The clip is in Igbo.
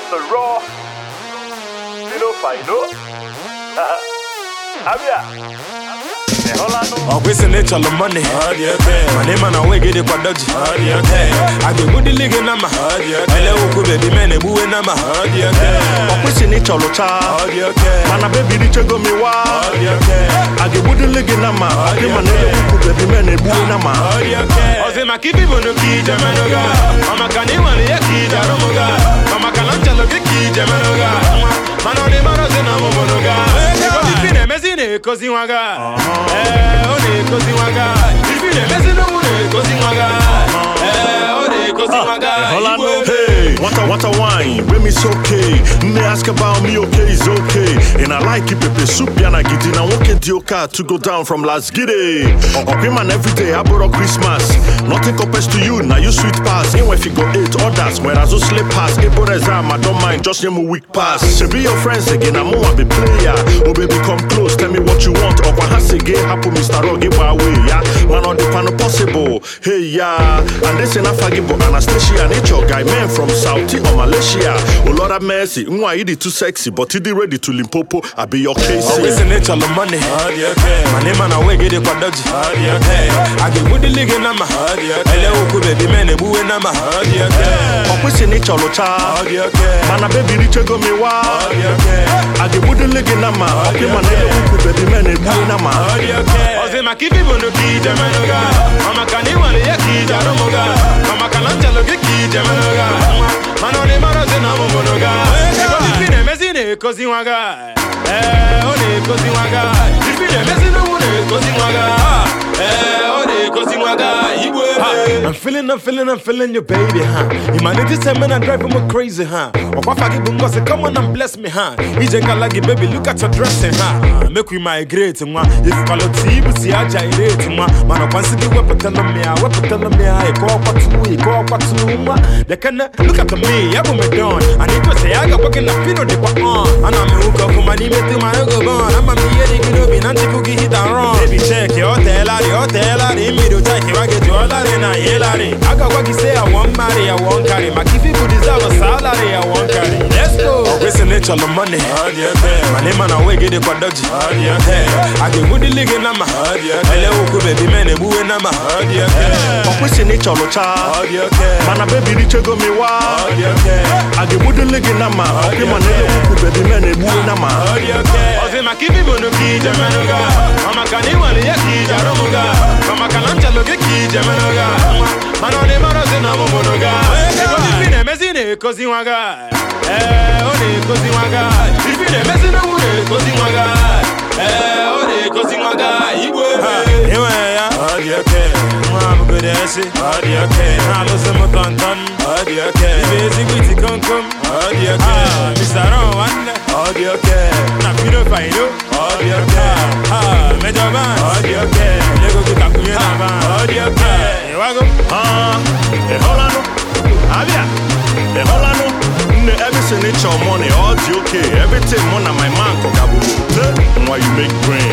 the raw. You know, final. Abia. Oh, we say nature the money. My name and I will get it for dodgy. I go good league in Nama. Hello, baby man, a boo in Nama. Oh, we say nature the child. Man, a baby, the go me wild. I go good league in Nama. Man, baby man, a boo in Nama. Oh, say my keep on the key, Jamanoga. Mama can you want a key, Jaramoga. Mama can I tell a key, Jamanoga. Man, on the maras in a monoga. Messine, così waga. Così waga. Il fine messine così waga. Così waga. Hey, what a wine. When it's okay. They ask about me, okay, it's okay. And I like it, pepe soup, yana gidi. Now walk into your car to go down from Las Gide. Okay, man, every day I bought Christmas. Nothing compares to you, now you sweet pass. Even if you go 8 others, whereas you slip pass. Ebo exam, I don't mind, just name a week pass. Should be your friends again, I'm more be player. Oh baby, come close, tell me what you want. Or what has again happen, Mr. Rock, give away, yeah. Man on the pan possible, hey yeah. And this ain't a forgivable Anastasia, nature guy, man from Saudi or Malaysia. Oh Lord have mercy, why you too sexy, but you ready to Limpopo, I be your case. Always in nature the money. My name and I will get it for dodgy. I get good league in Nama. Hello, baby man, a boo in Nama. Always in nature the child. Man a baby, the go me wild. I get good league in Nama. Man, baby man, a boo in Nama. I say my keep on the key, Jamanoga. Mama can you want a key, Jaramoga. Mama can I tell a key, Jamanoga. Man on the maras in a monoga. Messine, così waga. Così waga. Il fine messine così waga. Così waga. I'm feeling you, baby, huh? Humanity said, man, I drive him crazy, huh? Or if I give him gossip, say, come on and bless me, huh? He like baby, look at your dressing, huh? Make we migrate, huh? If you call it tea, see, I gyrate, huh? Man, I want to be weapon telling me, I go up to they can look at me, I will me down. I need to say, I got working the field, they were on. And I'm a hook up for my name to my go on. I'm a me, you know, and she could hit and wrong. Baby, check your hotel, in me to check you, I get your I got what you say, I won't marry, I won't carry. My if you deserve a salary, I won't carry. Let's go. Always in nature the money. My name and I will get it for dodgy. I get good league in Nama. Hello, baby man, a boo in Nama. Always in nature the child. Man a baby, the go me wild. I get good league in Nama. Man, baby man, a boo in Nama. I say my keep on the key, Jamanoga. Mama can you want a key, Jaramoga. Mama can I tell a key, Jamanoga. Man on the maras in a monoga. Messine, così waga. Così waga. Il fine messine così waga. Così waga. I'm good as it. I lose some tonton. Busy with the concom. Mr. Rowan. Now, you don't find you. Major man. You go to Kakuya. You are go. Holano. Abia. Holano. Everything nature money, all okay. Everything money, my man, Kokabu. Why you make brain?